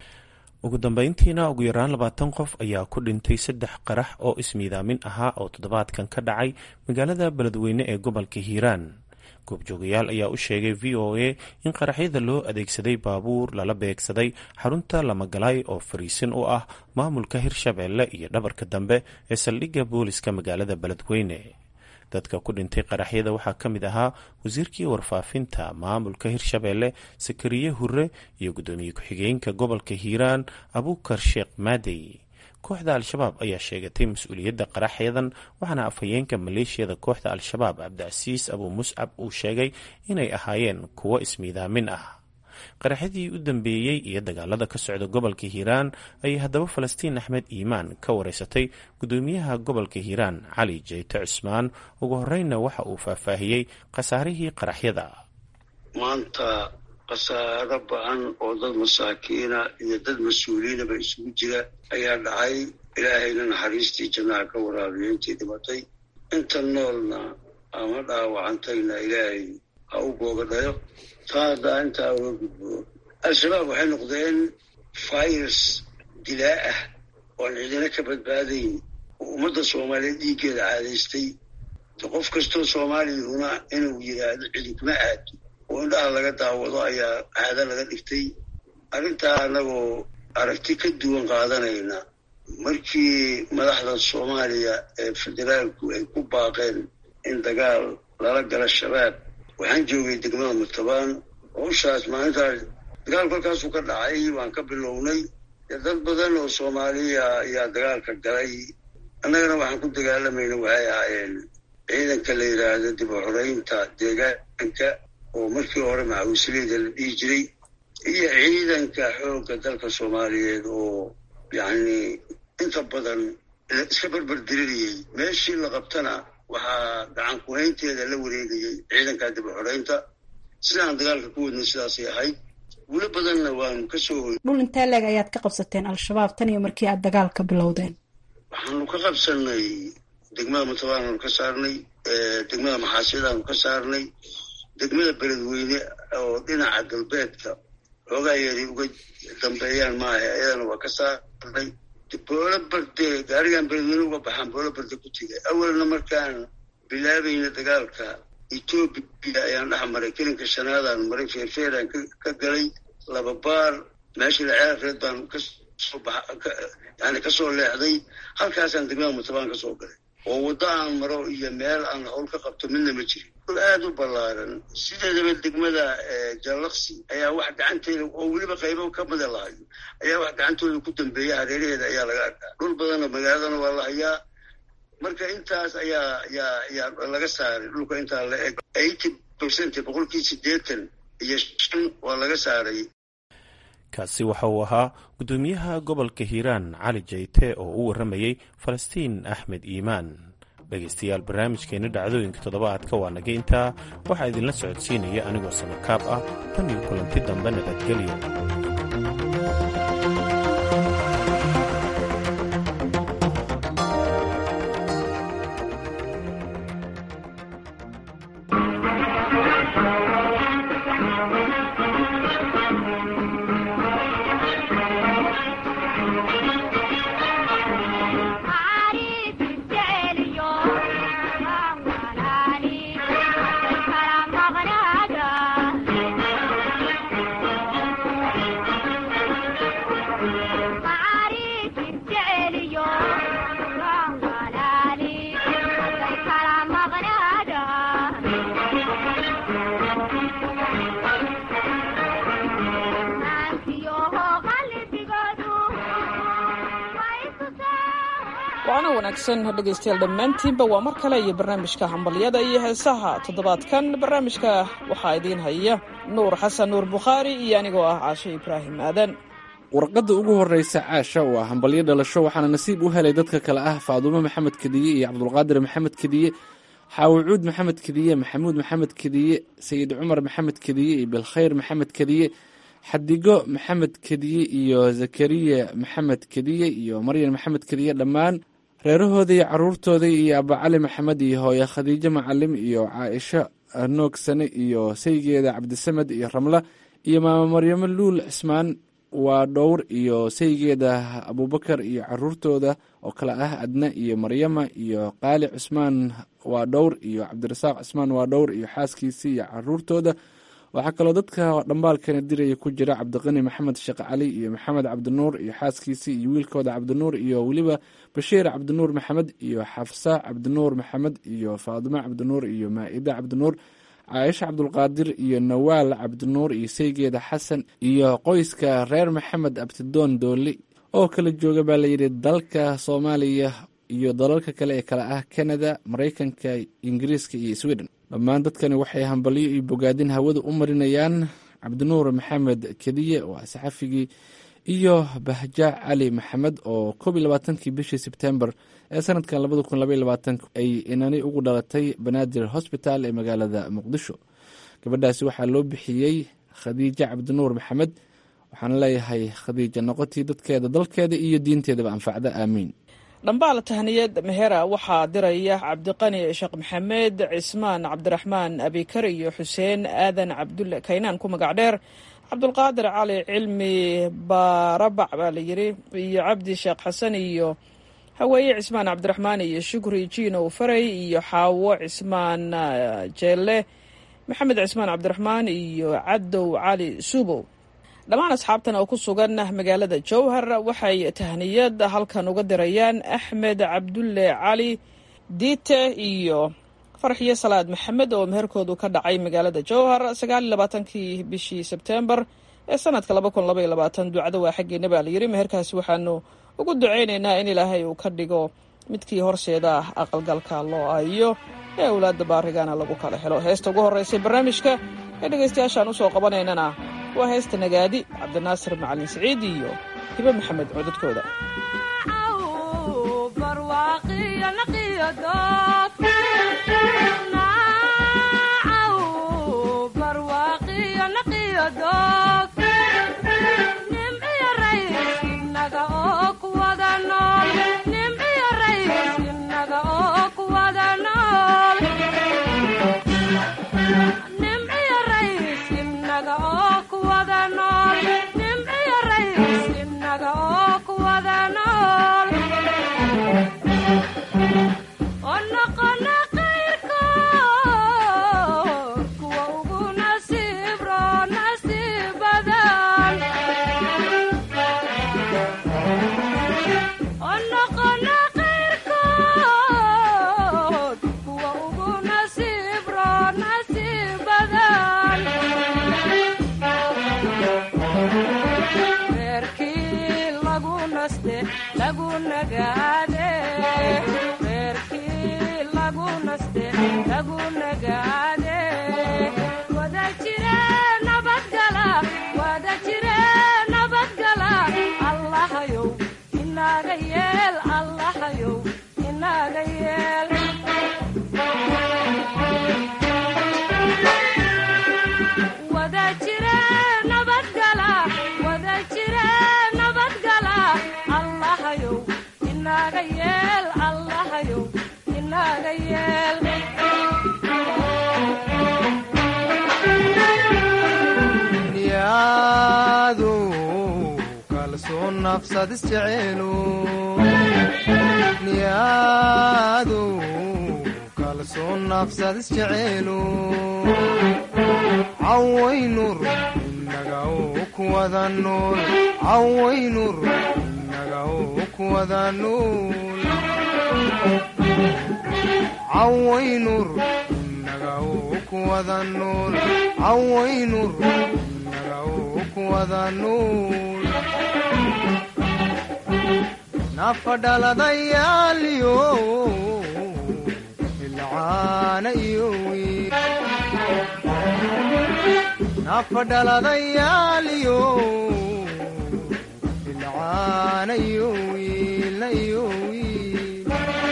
S8: ugu dambayntiina ugu yaraan 20 qof ayaa ku dhintay 3 qarax oo ismiidaamin ahaa oo toddobaadkan ka dhacay magaalada beledweyne ee gobolka hiiraan. goobjoogayaal ayaa u sheegay v o a in qaraxyada loo adeegsaday baabuur lala beegsaday xarunta Lamagalay oo fariisin u ah maamulka Hirshabeelle iyo dhabarka dambe ee saldhigga booliska magaalada beledweyne. dadka ku dhintay qaraxyada waxaa ka mid ahaa wasiirkii warfaafinta maamulka Hirshabeelle Sakariye Hure iyo gudoomiye ku-xigeenka gobolka Hiiraan Abuukar Sheekh Maadey. kooxda al-shabaab ayaa sheegatay mas-uuliyadda qaraxyadan, waxaana afhayeenka maleeshiyada kooxda al-shabaab Cabdicasiis Abu Muscab uu sheegay inay ahaayeen kuwo ismiidaamin ah. qaraxyadii u dambeeyey iyo dagaalada ka socda gobolka Hiiraan ayay haddaba Falastiin Axmed Iimaan ka wareysatay gudoomiyaha gobolka Hiiraan Cali Jeyte Cusmaan. ugu horeyna waxa uu faahfaahiyey khasaarihii qaraxyada.
S11: maanta khasaaro ba-an oo dad masaakiina iyo dad mas-uuliyiinaba isugu jira ayaa dhacay. ilaahayna naxariistii jannaha ka waraabiyo intii dhimatay, inta noolna ama dhaawacantayna ilaahay ha u boogadhayo. taa haddaa intaa uga gudbo, al-shabaab waxay noqdeen virus dilaa ah oo aan cidina ka badbaadayn oo ummadda soomaaliyeed dhiiggeeda caadaystay. qof kastoo soomaaliyahuna inuu yidhaahdo cidinkuma aado oo indhaha laga daawado ayaa caado laga dhigtay. arrintaa annagoo aragti ka duwan qaadanayna, markii madaxda soomaaliya ee federaalku ay ku baaqeen in dagaal lala gala shabaab, waxaan joogay degmada Murtabaan. howshaas maalintaas dagaalku halkaasuu ka dhacay, waan ka bilownay. dad badan oo soomaaliya ayaa dagaalka galay. annagana waxaan ku dagaalamayna waxay ahaayeen ciidanka la yidhaahdo dib u xoreynta deegaanka oo markii hore macawisleyda la dhihi jiray, iyo ciidanka xoogga dalka soomaaliyeed oo yacni inta badan iska berberdirinayay. meeshii la qabtana waxaa gacan ku-haynteeda la wareegayay ciidanka dib u xoreynta. sidaan dagaalka ku wadno sidaasay ahayd. guulo badanna waanu ka soo hoy.
S12: dhul intee leeg ayaad ka qabsateen al-shabaab tan iyo markii aad dagaalka bilowdeen?
S11: waxaanu ka qabsanay degmada Murtabaanaanu ka saarnay, degmada Maxaasiyadaanu ka saarnay, degmada beledweyne oo dhinaca galbeedka xoogaa yeeray uga dambeeyaan maaha, ayadana waa ka saarnay. boolo barde gaarigan beledweyne uga baxaan boolo barde ku tegay. awalna markaan bilaabayna dagaalka Etoobiya ayaan dhex maray, kelinka shanaadaan maray, feerfeeraan ka galay, laba baar meeshii la ceelreed baan kasoo leexday. halkaasaan degmada Murtabaan ka soo galay oo waddo aan maro iyo meel aan hawl ka qabto midna ma jirin. dhul aada u ballaaran. sideedaba degmada Jallaqsi ayaa wax gacanteeda oo weliba qaybo ka mida lahayo ayaa wax gacantooda ku dambeeya, hareeraheeda ayaa laga arkaa. dhul badanna magaaladana waa la hayaa. marka intaas ayaa laga saaray dhulka intaa la eg 80% boqolkii 85 waa laga saaray.
S8: kaasi waxa uu ahaa gudoomiyaha gobolka Hiiraan Cali Jeyte oo u waramayay Falastiin Axmed Iimaan. dhegeystayaal, barnaamijkeena dhacdooyinka toddobaadka waa naga intaa. waxaa idinla socodsiinaya anigoo samakaab ah. tan iyo kulanti dambe, nabadgelyo.
S13: waana wanaagsan dhegaystayaal dhammaantiinba waa mar kale iyo barnaamijka hambalyada iyo heesaha toddobaadkan barnaamijka waxaa idiin haya nuur xasan nuur bukhaari iyo anigoo ah caashe ibraahim aadan
S14: warqadda ugu horraysa caasha waa hambalyo dhalasho waxaana nasiib u helay dadka kale ah faadumo maxamed kediye iyo cabdulqaadir maxamed kediye xaawicuud maxamed kediye maxamuud maxamed kediye sayid cumar maxamed kediye iyo bilkhayr maxamed kediye xadigo maxamed kediye iyo zakariya maxamed kediye iyo maryan maxamed kediye dhammaan reerahooda iyo caruurtooda iyo abacali maxamed iyo hooye khadiijo macalim iyo caaisho noogsane iyo saygeeda cabdisamed iyo ramla iyo maama maryamo luul cismaan waa dhowr iyo saygeeda abubakar iyo caruurtooda oo kale ah adna iyo maryama iyo qaali cusmaan waa dhowr iyo cabdirasaaq cusmaan waa dhowr iyo xaaskiisii iyo caruurtooda waxaa kaloo dadka dhambaalkana diraya ku jira cabdiqani maxamed sheekh cali iyo maxamed cabdinuur iyo xaaskiisii iyo wiilkooda cabdinuur iyo weliba bashiir cabdinuur maxamed iyo xafsa cabdinuur maxamed iyo faadimo cabdinuur iyo maa'ida cabdinuur caaisha cabdulqaadir iyo nawaal cabdinuur iyo saygeeda xasan iyo qoyska reer maxamed abtidoon dooli oo kala jooga baa layidhi dalka soomaaliya iyo dalalka kale ee kale ah kanada maraykanka ingiriiska iyo sweden dhammaan dadkani waxay hambalyo iyo bogaadin hawada u marinayaan cabdinuur maxamed kediye oo ah saxafigii iyo bahjaac cali maxamed oo 12 bishii sebtembar ee sanadkan 2022 ay inani ugu dhalatay banaadir hosbitaal ee magaalada muqdisho. gabadhaasi waxaa loo bixiyey khadiija cabdinuur maxamed. waxaan leeyahay khadiija noqotii dadkeeda dalkeeda iyo diinteedaba anfacda aamiin.
S13: dhambaal tahniyad mehera waxaa diraya cabdiqani sheekh maxamed cismaan cabdiraxmaan abikar iyo xuseen aadan cabdulle kaynaan ku magac dheer cabdulqaadir cali cilmi baarabac baa la yiri iyo cabdi sheekh xasan iyo haweeye cismaan cabdiraxmaan iyo shukri jiinow faray iyo xaawo cismaan jeelle maxamed cismaan cabdiraxmaan iyo cadow cali subow. dhammaan asxaabtan oo ku sugan magaalada jowhar waxay tahniyad halkan uga dirayaan axmed cabdulle cali diite iyo farxiyo salaad maxamed oo meherkoodu ka dhacay magaalada jowhar 29 bishii sebtembar ee sanadka 2022. ducada waa xaggeena baa layiri. meherkaasi waxaanu ugu ducaynaynaa in ilaahay uu ka dhigo midkii horseeda aqalgalka loo ayo ee awlaada baarigana lagu kala helo. heesta ugu horeysay barnaamijka ee dhegaystayaashaan usoo qabanaynana waa heesta nagaadi cabdinaasir macalin siciid iyo hibe maxamed codadkooda.
S15: nafadhaladayaaliyo ilcaana iyo wiil nafadhaladayaaliyo ilcaana iyo wiilna iyo wiil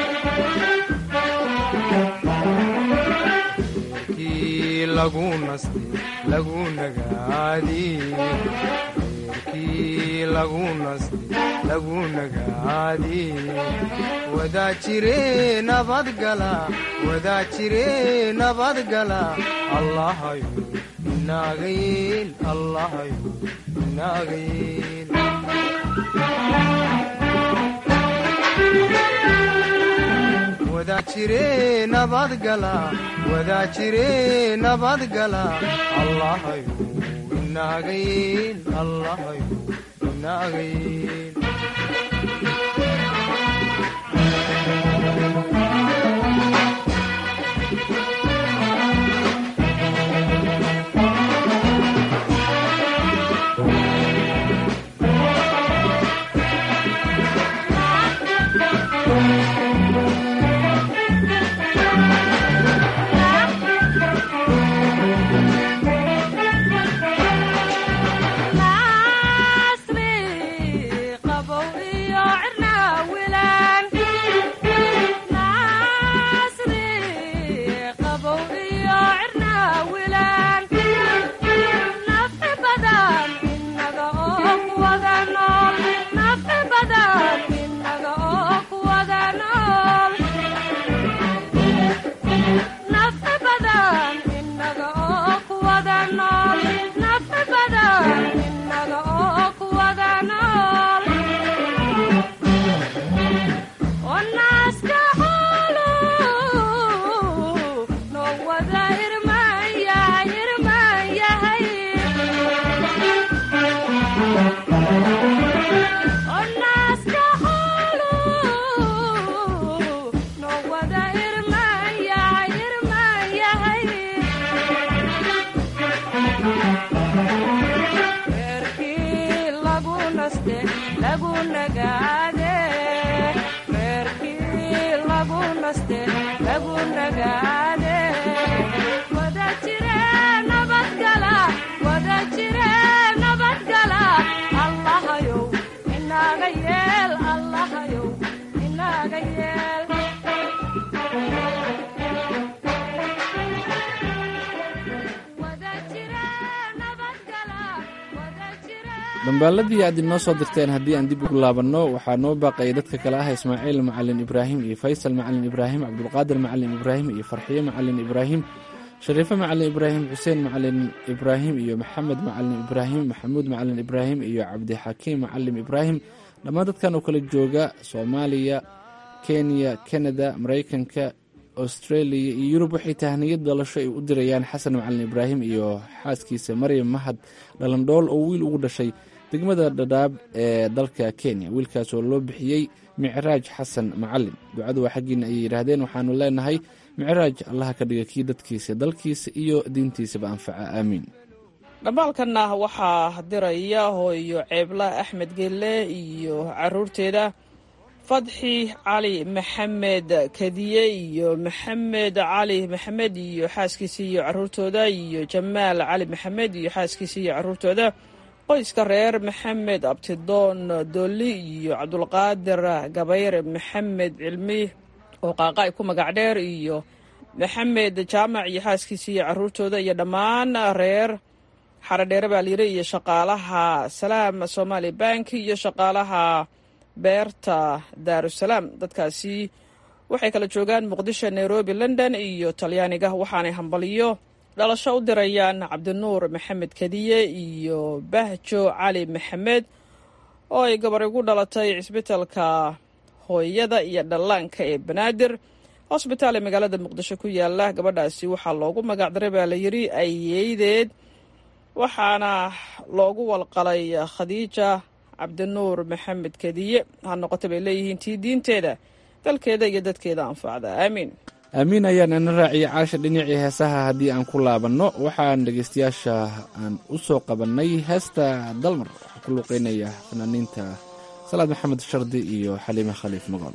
S15: reerkii lagu nastay lagu nagaadii reerkii lagu nastay lagu nagaadii wadaa jire nabadgala wadaa jire nabadgala allahayo inaagayeel allahayo inaagayeel wadaa jire nabadgala wadaa jire nabadgala allahayo inaagayeel allahayo inaagayeel
S14: dambaaladii aad inoo soo dirteen haddii aan dib ugu laabanno waxaa noo baaqaya dadka kale ah ismaaciil macalin ibraahim iyo faysal macalin ibraahim cabdulqaadir macalin ibraahim iyo farxiye macalin ibraahim shariifo macalin ibraahim xuseen macalin ibraahim iyo maxamed macalin ibraahim maxamuud macalin ibraahim iyo cabdixakiim macalin ibraahim dhammaan dadkan oo kala jooga soomaaliya kenya kanada maraykanka australia iyo yurub waxay tahniyad dhalasho ay u dirayaan xasan macalin ibraahim iyo xaaskiisa maryam mahad dhalandhool oo wiil ugu dhashay degmada dhadhaab ee dalka kenya wiilkaas oo loo bixiyey micraaj xasan macalin ducadu waa xaggiina ayay yidhaahdeen waxaanu leenahay micraaj allaha ka dhiga kii dadkiisa dalkiisa iyo diintiisaba anfaca aamiin
S13: dhambaalkanna waxaa diraya hooyo ceebla axmed gelle iyo caruurteeda fadxi cali maxamed kadiye iyo maxamed cali maxamed iyo xaaskiisa iyo caruurtooda iyo jamaal cali maxamed iyo xaaskiisa iyo caruurtooda qoyska reer maxamed abtidoon dolli iyo cabdulqaadir gabayr maxamed cilmi oo qaaqa ay ku magac dheer iyo maxamed jaamac iyo xaaskiisa iyo caruurtooda iyo dhammaan reer xaradheere baa layiri iyo shaqaalaha salaam somali bank iyo shaqaalaha beerta daarusalaam dadkaasi waxay kala joogaan muqdisho nairobi london iyo talyaaniga waxaanay hambaliyo dhalasho u dirayaan cabdinuur maxamed kadiye iyo bahjo cali maxamed oo ay gabar igu dhalatay cisbitalka hooyada iyo dhallaanka ee banaadir hosbitaal ee magaalada muqdisho ku yaala gabadhaasi waxaa loogu magacdaray baa layiri ayeydeed waxaana loogu walqalay khadiija cabdinuur maxamed kadiye ha noqota bay leeyihiin tii diinteeda dalkeeda iyo dadkeeda anfacda aamiin
S14: aamiin ayaan ina raaciya caasha dhinacii heesaha haddii aan ku laabanno waxaan dhegaystayaasha aan u soo qabannay heesta dalmar waxaa ku luuqeynaya fanaaniinta salaad maxamed shardi iyo xaliime khaliif magool.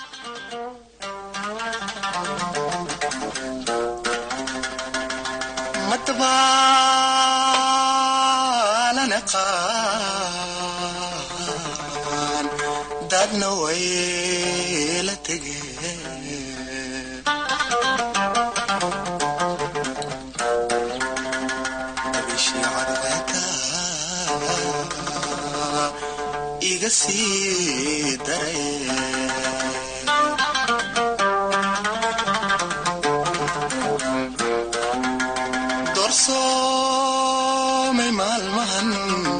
S16: dadna way la tegeen abishii cadceeda iga sii daray doorsoomay maalmahan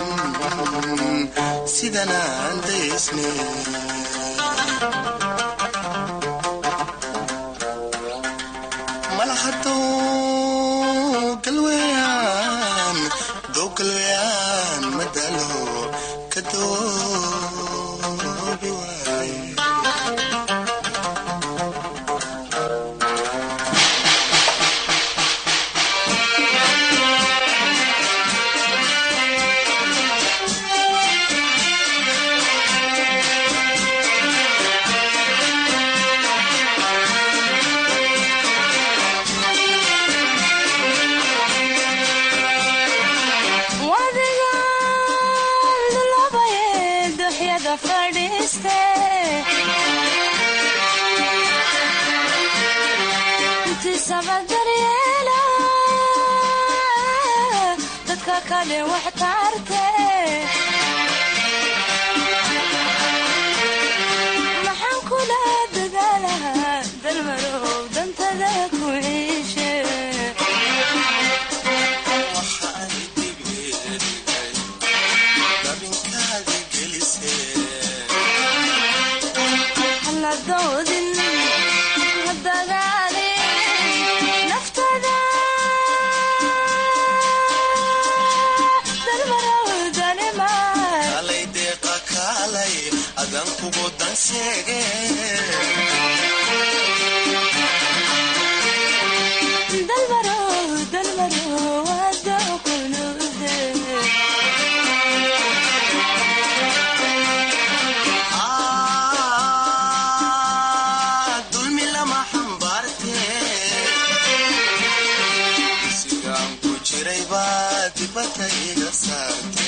S16: sidanaan daysne malahadow galweyaan madalo ka doobi waay dadka kale wax taarte maxaan kula dadaalahaa dalmarow dantada ku ciishe waxaan dibirigay dabinkaada gelise haladoodin hadagaali naftada adan kugu danseege dalmaro wada kunude dulmi lama xambaarte sigaan ku jiray baa dibadda iga saarte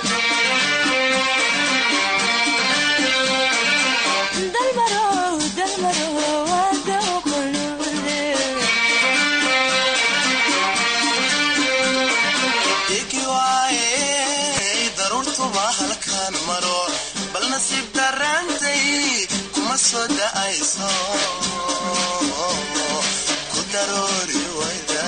S16: bal nasiib darantay kuma soo da'ayso ku daroori wayda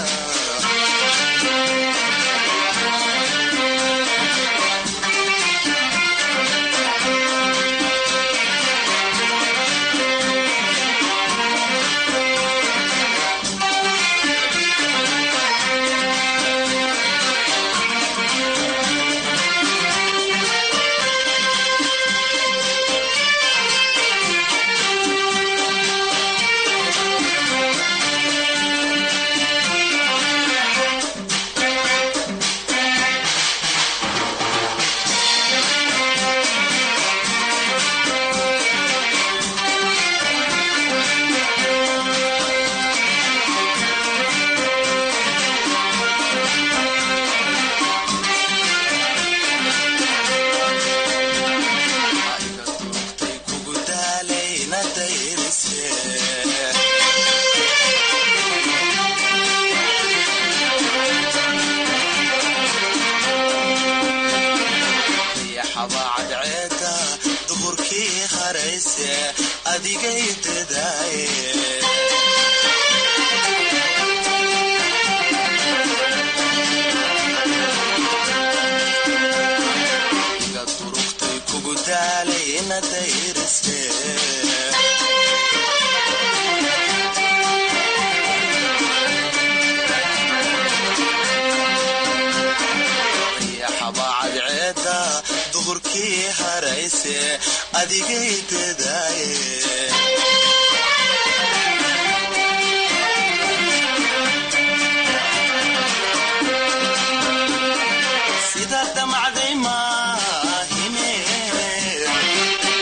S16: sida damacday maahine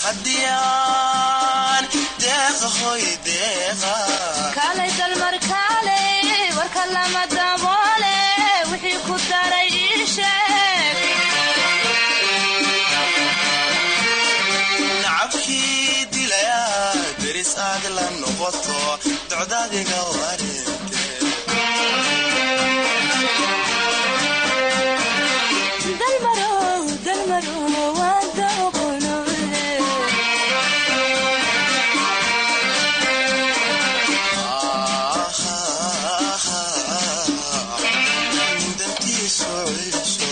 S16: haddiyaan deeqa hoy deeqa
S17: kaalay dalmar kaalay warka lama daboole wixii ku daray ii sheeg
S16: nacabkii dilayaa deris aad la noqoto docdaadiga wareegte
S17: dalmarow waa dooqonoole
S16: dantiisu ciiso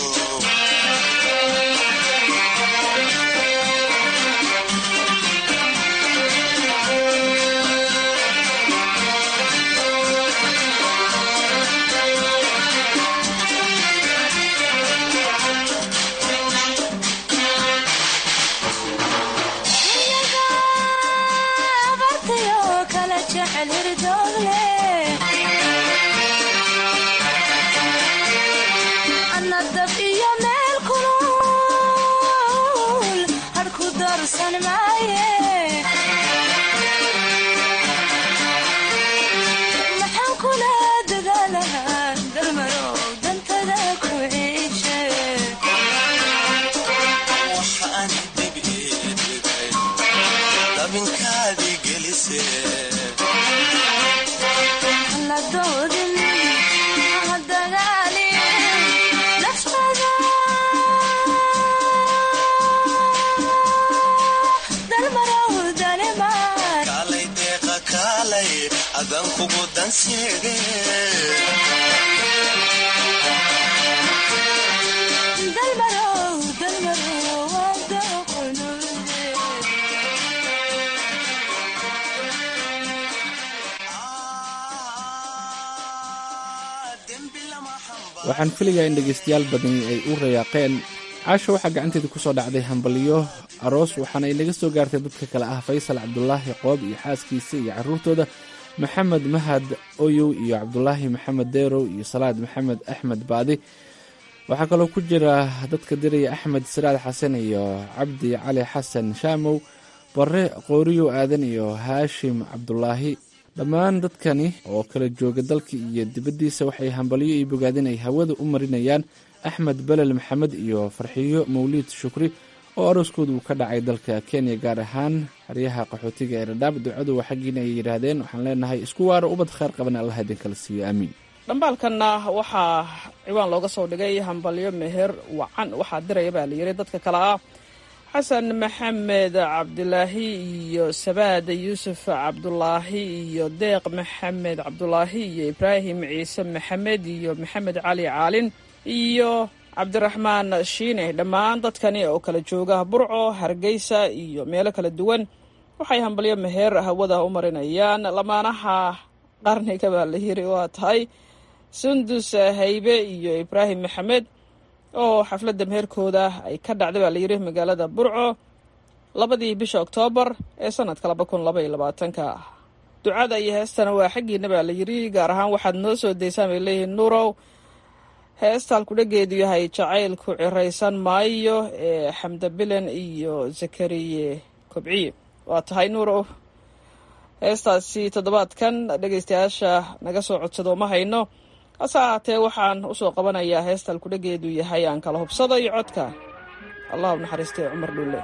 S17: anadab iyo meel kulul harku darsan maaye maxaan kula dadaalahaa dalmarow dantada ku ciishe
S16: waxaan dib iidhigay dabinkaadii gelise kaalay deeqa kaalay adan kugu danseede
S14: waxaan filayaa in dhegaystayaal badani ay u rayaaqeen caasha waxaa gacanteeda ku soo dhacday hambalyo aroos waxaana inaga soo gaartay dadka kale ah faysal cabdulaahi qoob iyo xaaskiisa iyo carruurtooda maxamed mahad oyow iyo cabdulaahi maxamed deerow iyo salaad maxamed axmed baadi waxaa kaloo ku jira dadka diraya axmed siraad xasan iyo cabdi cali xasan shaamow barre qooriyow aadan iyo haashim cabdulaahi dhammaan dadkani oo kala jooga dalka iyo dibaddiisa waxay hambalyo iyo bogaadin ay hawada u marinayaan axmed belel maxamed iyo farxiyo mawliid shukri oo arooskooda uu ka dhacay dalka kenya gaar ahaan xeryaha qaxootiga ee dhadhaab ducadu waa xaggiina ay yidhaahdeen waxaan leenahay isku waaro ubad khayr qaban allah idin kala siiyo aamiin
S13: dhambaalkanna waxaa ciwaan looga soo dhigay hambalyo meher wacan waxaa diraya baa la yiri dadka kale ah xasan maxamed cabdulaahi iyo sabaad yuusuf cabdulaahi iyo deeq maxamed cabdulaahi iyo ibraahim ciise maxamed iyo maxamed cali caalin iyo cabdiraxmaan shiine dhammaan dadkani oo kala jooga burco hargeysa iyo meelo kala duwan waxay hambalyo meher hawada u marinayaan lamaanaha qarniga baa la yiri waa tahay sundus haybe iyo ibraahim maxamed oo xafladda meherkooda ay ka dhacday baa la yiri magaalada burco 2 bisha Oktoobar ee sanadka 2022 ducada iyo heestana waa xaqiina baa la yiri gaar ahaan waxaad noo soo deysaan bay leeyihiin nuurow heestal ku dhageedu yahay jacaylku ciraysan maayo ee xamda bilan iyo zakariye kobciye waa tahay nuurow heestaasi toddobaadkan dhegaystayaasha naga soo codsado ma hayno hase ahaatee waxaan usoo qabanayaa heestal ku dhageedu yahay aan kala hubsado iyo codka allah u naxariistay cumar dhulle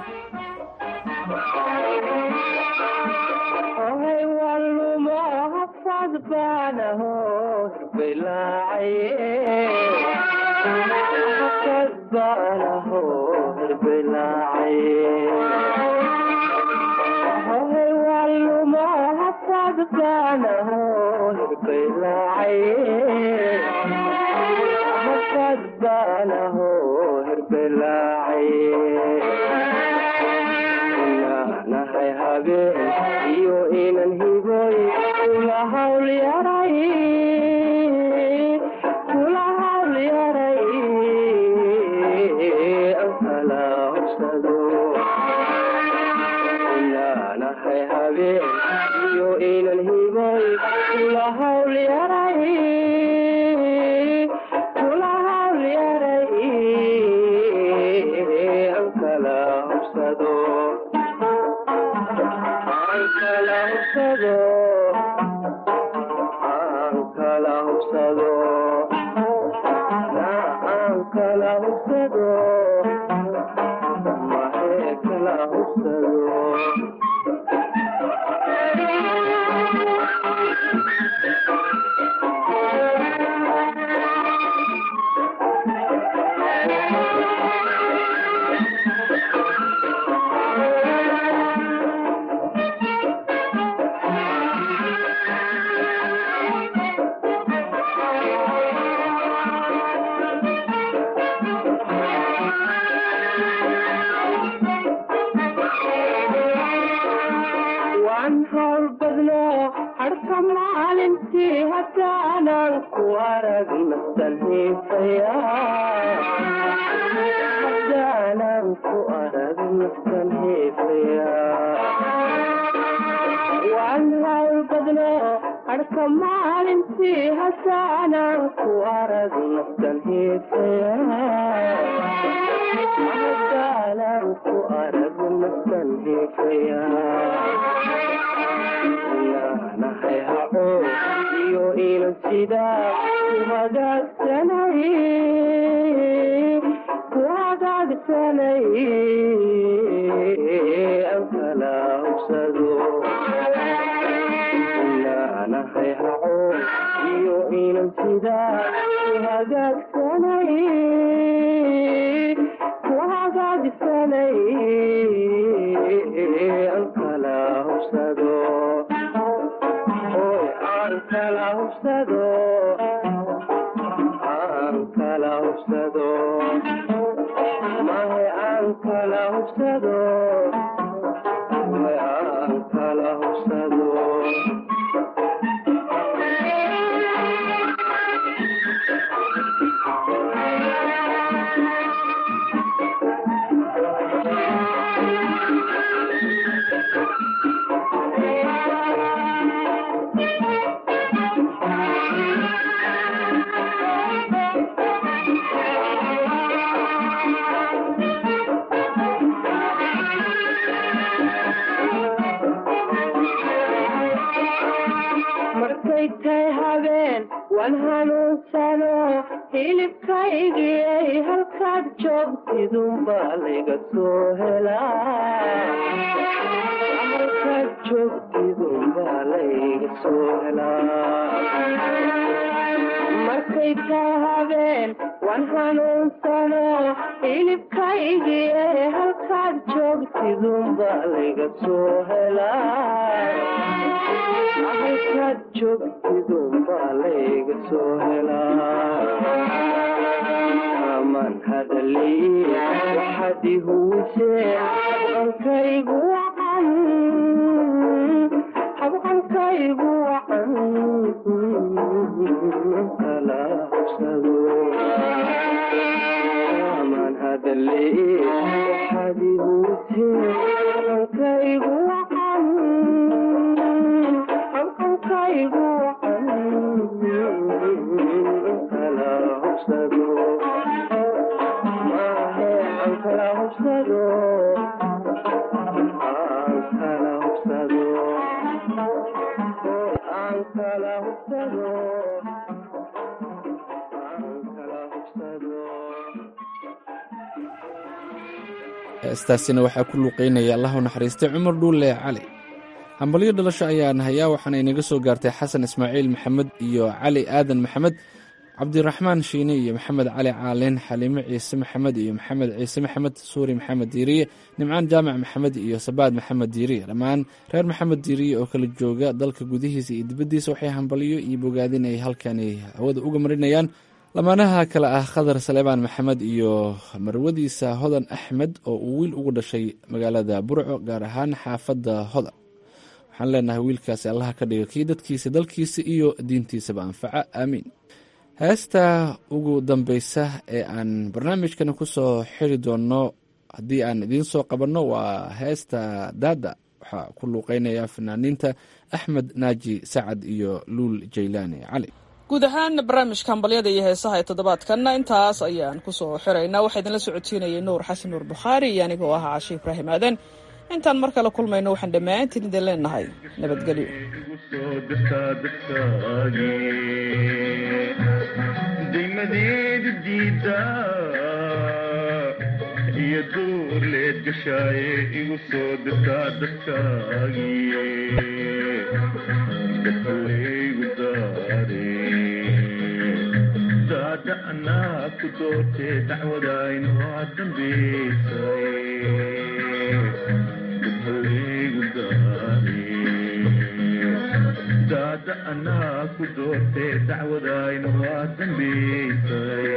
S14: heestaasina waxaa ku luuqaynaya allah u naxariistay cumar dhuulle cali. hambalyo dhalasho ayaan hayaa waxaana inaga soo gaartay xasan ismaaciil maxamed iyo cali aadan maxamed, cabdiraxmaan shiine iyo maxamed cali caaleen, xaliime ciise maxamed iyo maxamed ciise maxamed, suuri maxamed diiriye, nimcaan jaamac maxamed iyo sabaad maxamed diiriye. dhammaan reer maxamed diiriye oo kala jooga dalka gudihiisa iyo dibaddiisa waxay hambalyo iyo bogaadin ay halkani hawada uga marinayaan lamaanaha kale ah khadar saleebaan maxamed iyo marwadiisa hodan axmed oo uu wiil ugu dhashay magaalada burco, gaar ahaan xaafadda hodan. waxaan leenahay wiilkaasi allaha ka dhiga kii dadkiisa dalkiisa iyo diintiisaba anfaca, aamiin. heesta ugu dambeysa ee aan barnaamijkani ku soo xiri doonno haddii aan idiin soo qabanno waa heesta daada. waxaa ku luuqeynaya fanaaniinta axmed naaji sacad iyo luul jaylaani cali.
S13: guud ahaan barnaamijka hambalyada iyo heesaha ee toddobaadkanna intaas ayaan ku soo xiraynaa. waxaa idinla socodsiinayay nuur xasan nuur bukhaari iyo anigoo ah caashi ibraahim aadan. intaan mar kale kulmayno waxaan dhammaantiin idin leenahay nabadgelyo.
S18: daymadeeda diida iyo duur leed gashaaye igu soo dirtaa dadkaagiye dadkalaygu daare daada anaa ku doortee dacwadayno dambaysay dadkalaygu daare daada anaa ku doortee dacwadayno waa dambaysay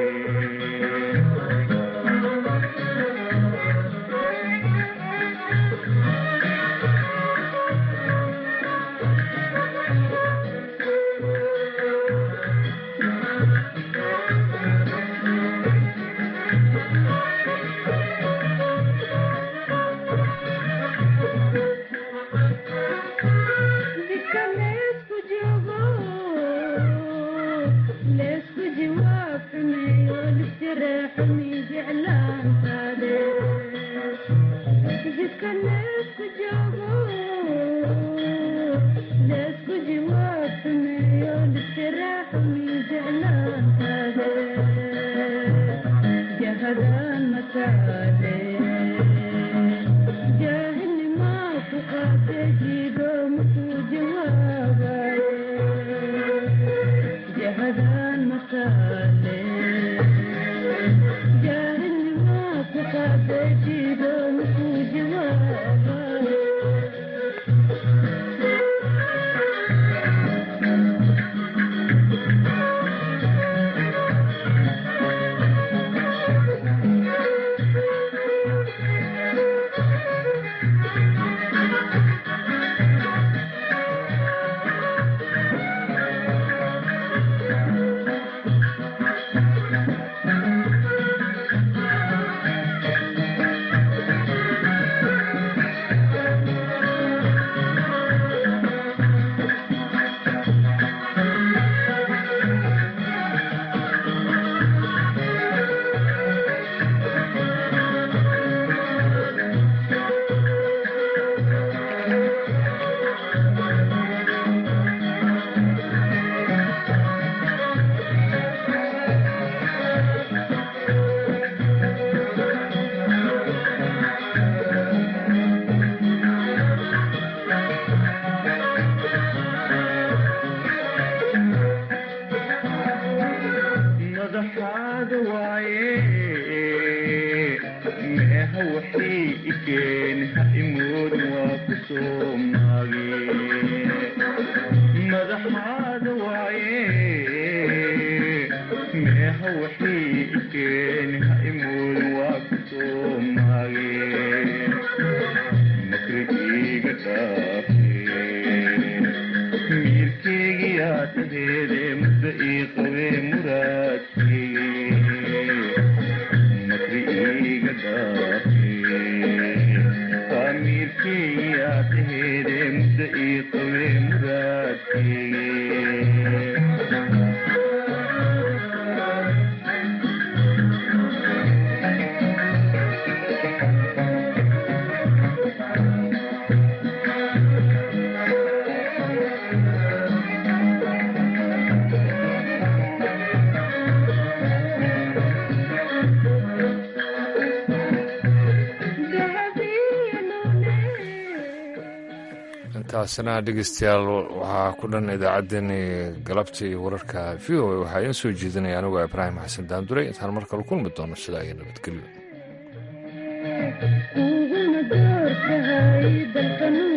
S1: taasina dhegeystayaal waxaa ku dhan idaacaddeenii galabta iyo wararka v o a waxaa idiin soo jeedinaya anigoo ibraahim xasan daandure intaan mar kale kulmi doono sidaa iyo nabadgelyo.